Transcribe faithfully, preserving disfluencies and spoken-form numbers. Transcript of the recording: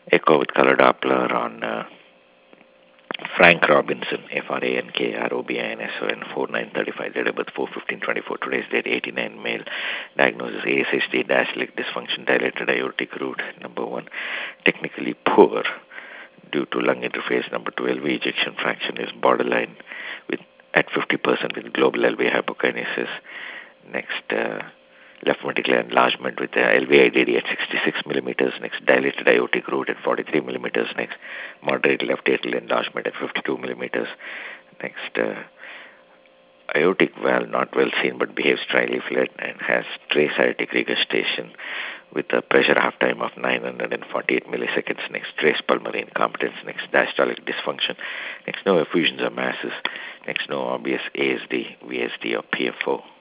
Echo with color Doppler on uh, Frank Robinson, F R A N K R O B I N S O N, four nine thirty-five, date of birth four fifteen twenty-four, today's date eighty-nine, male, diagnosis A S H D, diastolic dysfunction, dilated aortic root, number one, technically poor due to lung interface, number two, L V ejection fraction is borderline with at fifty percent with global L V hypokinesis. Next, uh, left ventricular enlargement with the L V I D D at sixty-six millimeters. Next, dilated aortic root at forty-three millimeters. Next, moderate left atrial enlargement at fifty-two millimeters. Next, uh, aortic valve not well seen but behaves trileaflet and has trace aortic regurgitation with a pressure half time of nine hundred forty-eight milliseconds. Next, trace pulmonary incompetence. Next, diastolic dysfunction. Next, no effusions or masses. Next, no obvious A S D, V S D, or P F O.